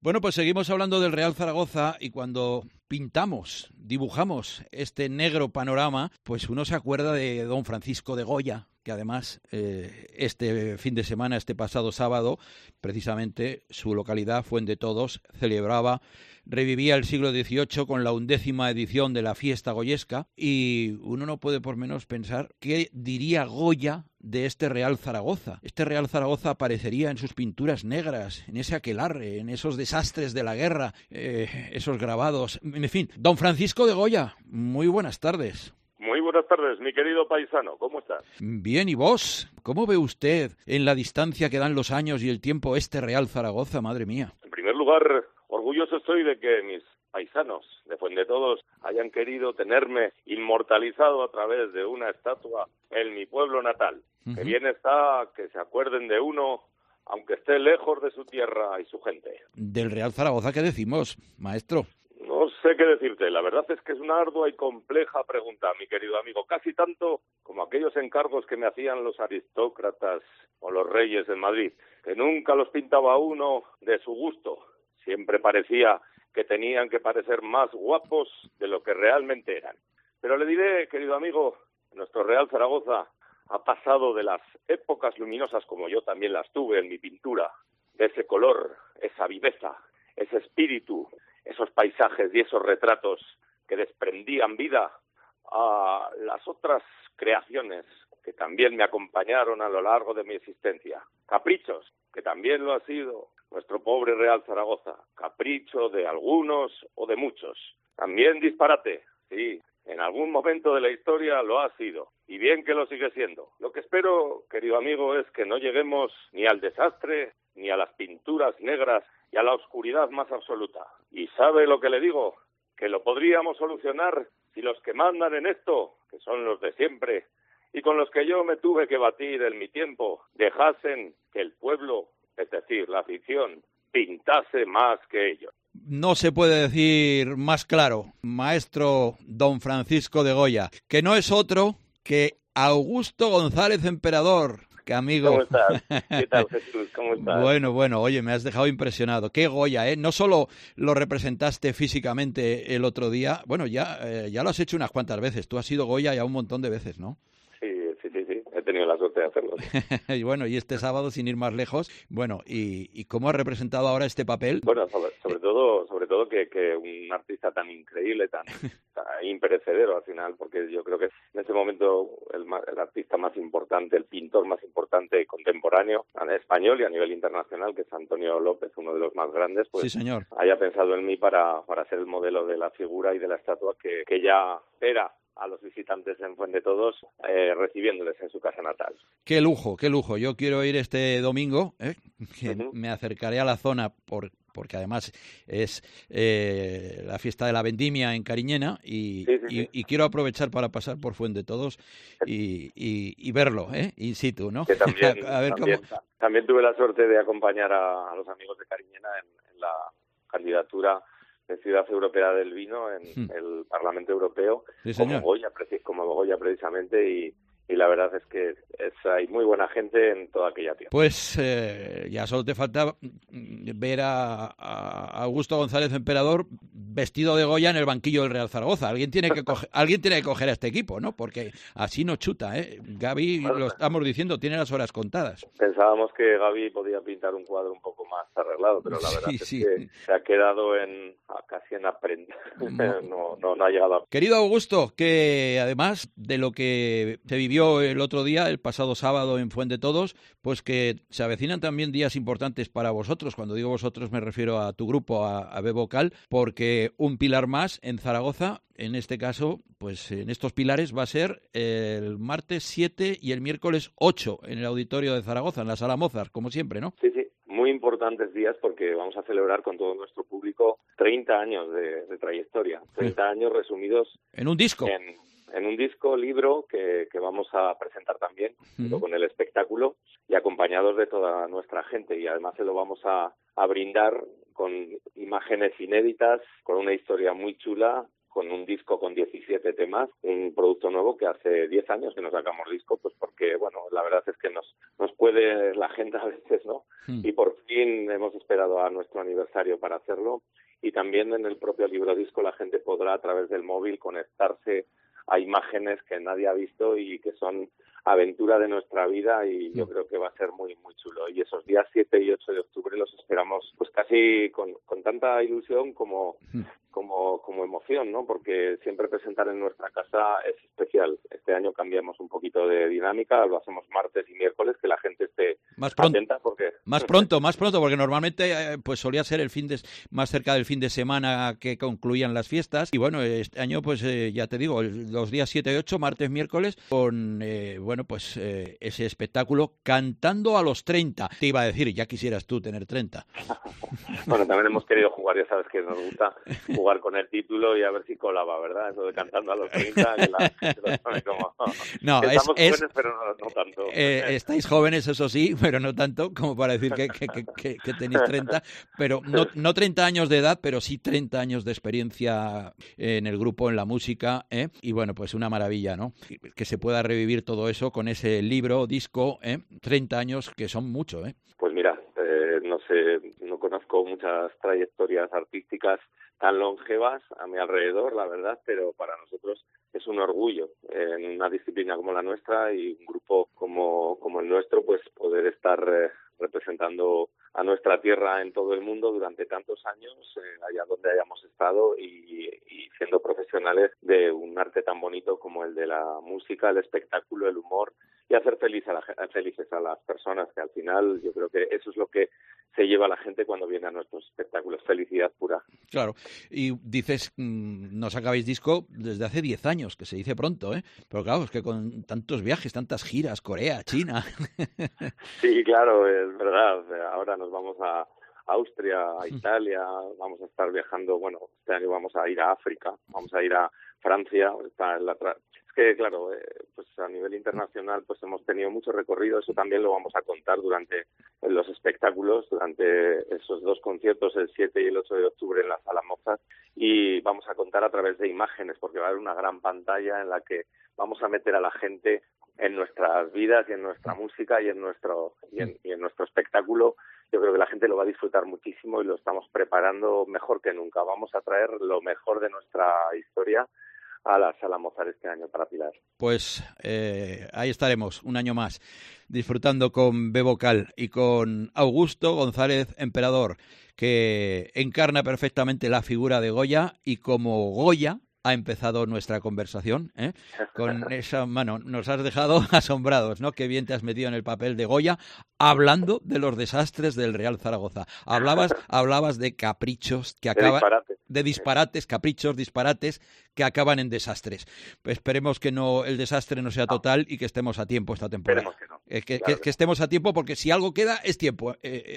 Bueno, pues seguimos hablando del Real Zaragoza y cuando dibujamos este negro panorama, pues uno se acuerda de don Francisco de Goya, que además este fin de semana, este pasado sábado, precisamente su localidad, Fuendetodos, revivía el siglo XVIII con la 11ª edición de la fiesta goyesca, y uno no puede por menos pensar qué diría Goya de este Real Zaragoza. Este Real Zaragoza aparecería en sus pinturas negras, en ese aquelarre, en esos desastres de la guerra, esos grabados, en fin. Don Francisco de Goya, muy buenas tardes. Muy buenas tardes, mi querido paisano, ¿cómo estás? Bien, ¿y vos? ¿Cómo ve usted en la distancia que dan los años y el tiempo este Real Zaragoza, madre mía? En primer lugar, orgulloso estoy de que mis paisanos de Fuendetodos hayan querido tenerme inmortalizado a través de una estatua en mi pueblo natal. Uh-huh. Que bien está que se acuerden de uno, aunque esté lejos de su tierra y su gente. Del Real Zaragoza, ¿qué decimos, maestro? No sé qué decirte, la verdad es que es una ardua y compleja pregunta, mi querido amigo, casi tanto como aquellos encargos que me hacían los aristócratas o los reyes en Madrid, que nunca los pintaba uno de su gusto, siempre parecía que tenían que parecer más guapos de lo que realmente eran. Pero le diré, querido amigo, nuestro Real Zaragoza ha pasado de las épocas luminosas, como yo también las tuve en mi pintura, de ese color, esa viveza, ese espíritu, esos paisajes y esos retratos que desprendían vida, a las otras creaciones que también me acompañaron a lo largo de mi existencia. Caprichos, que también lo ha sido nuestro pobre Real Zaragoza. Capricho de algunos o de muchos. También disparate, sí, en algún momento de la historia lo ha sido. Y bien que lo sigue siendo. Lo que espero, querido amigo, es que no lleguemos ni al desastre, ni a las pinturas negras y a la oscuridad más absoluta. ¿Y sabe lo que le digo? Que lo podríamos solucionar si los que mandan en esto, que son los de siempre, y con los que yo me tuve que batir en mi tiempo, dejasen que el pueblo, es decir, la afición, pintase más que ellos. No se puede decir más claro, maestro don Francisco de Goya, que no es otro que Augusto González Emperador. ¿Qué amigo? ¿Cómo estás? ¿Qué tal, Jesús? ¿Cómo estás? Bueno, oye, me has dejado impresionado. Qué Goya, ¿eh? No solo lo representaste físicamente el otro día, bueno, ya lo has hecho unas cuantas veces. Tú has sido Goya ya un montón de veces, ¿no? Sí, he tenido la suerte de hacerlo. Y bueno, y este sábado, sin ir más lejos, bueno, ¿y cómo has representado ahora este papel? Bueno, sobre todo que un artista tan increíble, tan imperecedero al final, porque yo creo que en este momento el artista más importante, el pintor más importante contemporáneo, español y a nivel internacional, que es Antonio López, uno de los más grandes, pues sí, señor, haya pensado en mí para ser el modelo de la figura y de la estatua que ya era a los visitantes en Fuendetodos, recibiéndoles en su casa natal. Qué lujo, qué lujo. Yo quiero ir este domingo, que me acercaré a la zona porque además es la fiesta de la vendimia en Cariñena y quiero aprovechar para pasar por Fuendetodos y verlo, in situ, ¿no? Que también tuve la suerte de acompañar a los amigos de Cariñena en la candidatura de Ciudad Europea del Vino en el Parlamento Europeo, sí, como Goya precisamente, y la verdad es que hay muy buena gente en toda aquella tierra. Pues ya solo te falta ver a Augusto González Emperador vestido de Goya en el banquillo del Real Zaragoza. Alguien tiene que coger a este equipo, ¿no? Porque así no chuta, ¿eh? Gaby, lo estamos diciendo, tiene las horas contadas. Pensábamos que Gaby podía pintar un cuadro un poco más arreglado, pero la verdad es que se ha quedado casi en aprendiz. No ha llegado a... Querido Augusto, que además de lo que se vivió el otro día, el pasado sábado en Fuendetodos, pues que se avecinan también días importantes para vosotros. Cuando digo vosotros me refiero a tu grupo, a B-Vocal, porque un pilar más en Zaragoza, en este caso, pues en estos pilares va a ser el martes 7 y el miércoles 8 en el auditorio de Zaragoza, en la Sala Mozart, como siempre, ¿no? Sí, muy importantes días porque vamos a celebrar con todo nuestro público 30 años de trayectoria, 30 años resumidos en un disco. En un disco, libro que vamos a presentar también junto con el espectáculo y acompañados de toda nuestra gente, y además se lo vamos a brindar con imágenes inéditas, con una historia muy chula con un disco con 17 temas, un producto nuevo que hace 10 años que no sacamos disco, pues porque, bueno, la verdad es que nos puede la agenda a veces, ¿no? Y por fin hemos esperado a nuestro aniversario para hacerlo, y también en el propio libro disco la gente podrá a través del móvil conectarse a imágenes que nadie ha visto y que son aventura de nuestra vida, y yo creo que va a ser muy muy chulo. Y esos días 7 y 8 de octubre los esperamos pues casi con tanta ilusión como emoción, ¿no? Porque siempre presentar en nuestra casa es especial. Este año cambiamos un poquito de dinámica, lo hacemos martes y miércoles, que la gente esté atenta porque... Más pronto, porque normalmente pues solía ser más cerca del fin de semana que concluían las fiestas, y bueno, este año pues ya te digo, los días 7 y 8, martes, miércoles, con ese espectáculo Cantando a los 30. Te iba a decir, ya quisieras tú tener 30. Bueno, también hemos querido jugar, ya sabes que nos gusta jugar con el título y a ver si colaba, ¿verdad? Eso de Cantando a los 30, que la gente lo pone como... No, estamos jóvenes, pero no tanto. Estáis jóvenes, eso sí, pero no tanto como para decir que tenéis 30, pero no 30 años de edad, pero sí 30 años de experiencia en el grupo, en la música, ¿eh? Y bueno, pues una maravilla, ¿no? Que se pueda revivir todo eso con ese libro, disco, 30 años, que son mucho, ¿eh? Pues mira, no sé, no conozco muchas trayectorias artísticas tan longevas a mi alrededor, la verdad, pero para nosotros es un orgullo en una disciplina como la nuestra y un grupo como el nuestro, pues poder estar representando a nuestra tierra en todo el mundo durante tantos años, allá donde hayamos estado, y siendo profesionales de un arte tan bonito como el de la música, el espectáculo, el humor, y hacer felices a las personas, que al final yo creo que eso es lo que se lleva a la gente cuando viene a nuestros espectáculos, felicidad pura. Claro, y dices, no sacabais disco desde hace 10 años, que se dice pronto, ¿eh? Pero claro, es que con tantos viajes, tantas giras, Corea, China... Sí, claro, es verdad, ahora nos vamos a Austria, a Italia, vamos a estar viajando, bueno, este año vamos a ir a África, vamos a ir a Francia, es que claro, pues a nivel internacional pues hemos tenido mucho recorrido, eso también lo vamos a contar durante los espectáculos, durante esos 2 conciertos, el 7 y el 8 de octubre en la Sala Mozart, y vamos a contar a través de imágenes, porque va a haber una gran pantalla en la que vamos a meter a la gente en nuestras vidas y en nuestra música y en nuestro espectáculo. Yo creo que la gente lo va a disfrutar muchísimo y lo estamos preparando mejor que nunca. Vamos a traer lo mejor de nuestra historia a la Sala Mozart este año para Pilar. Pues ahí estaremos un año más disfrutando con B Vocal y con Augusto González Emperador, que encarna perfectamente la figura de Goya, y como Goya ha empezado nuestra conversación, ¿eh? Con esa mano nos has dejado asombrados, ¿no? Qué bien te has metido en el papel de Goya, hablando de los desastres del Real Zaragoza. Hablabas de caprichos que acaban... De disparates, caprichos, disparates que acaban en desastres. Pues esperemos que el desastre no sea total y que estemos a tiempo esta temporada. Esperemos que no. Que estemos a tiempo, porque si algo queda es tiempo.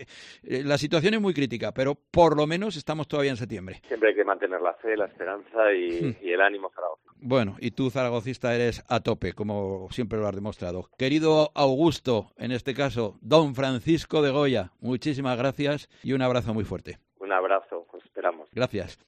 La situación es muy crítica, pero por lo menos estamos todavía en septiembre. Siempre hay que mantener la fe, la esperanza y el ánimo Zaragoza. Bueno, y tú, zaragocista, eres a tope, como siempre lo has demostrado. Querido Augusto, en este caso, don Francisco de Goya, muchísimas gracias y un abrazo muy fuerte. Un abrazo, os esperamos. Gracias.